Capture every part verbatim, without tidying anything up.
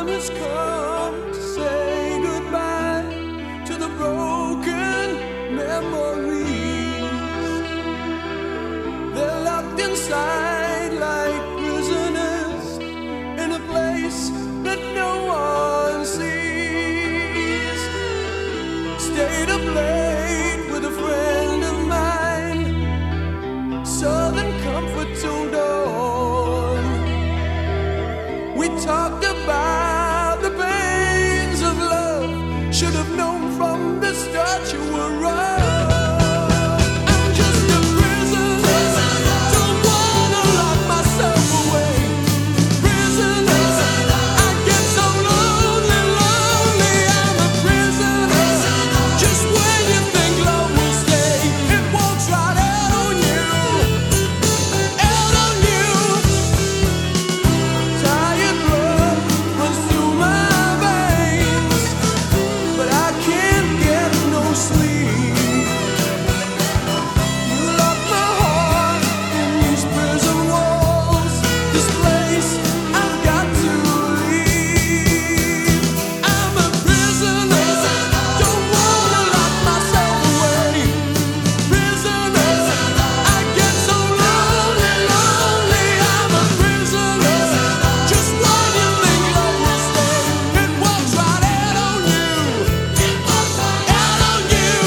Time has come to say goodbye to the broken memories. They're locked inside like prisoners in a place that no one sees. Stayed up late with a friend of mine, Southern comfort till dawn. We talked about the pains of love. Should have known from the start you were wrong. I'm just a prisoner, don't wanna lock myself away. Prisoner, I get so lonely, lonely. I'm a prisoner, just when you think love will stay, it walks right out on you, out on you. Tired blood runs through my veins, but I can't get no sleep. You lock my heart in these prison walls. This place I've got to leave. I'm a prisoner, don't wanna lock myself away. Prisoner, I get so lonely, lonely. I'm a prisoner, just when you think love will stay, it walks right out on you, out on you.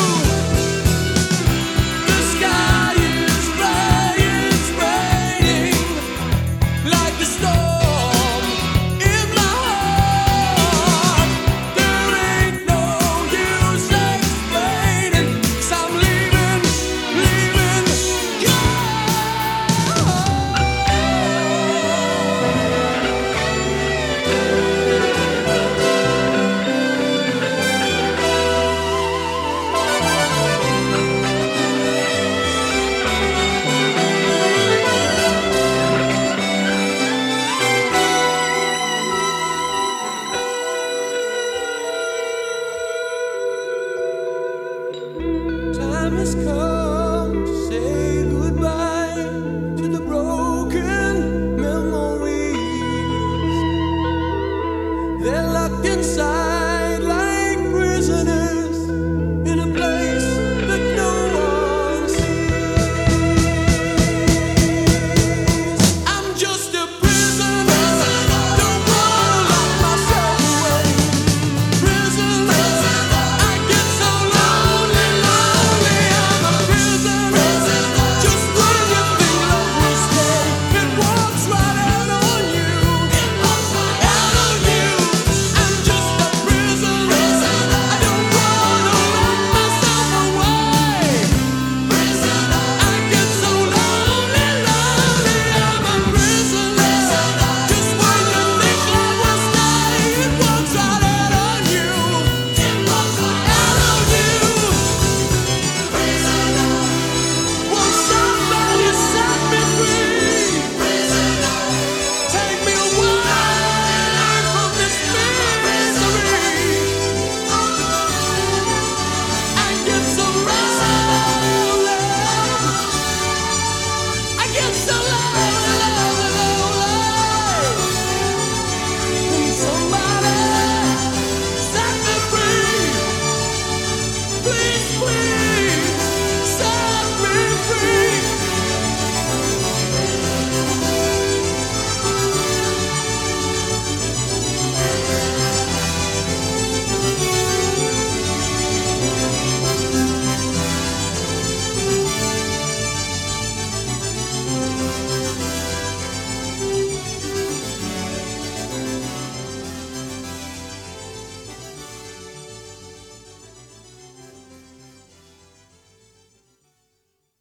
The sky is gray, it's raining like a storm in my heart. There ain't no use explaining, 'cause I'm leaving, leaving, time has come.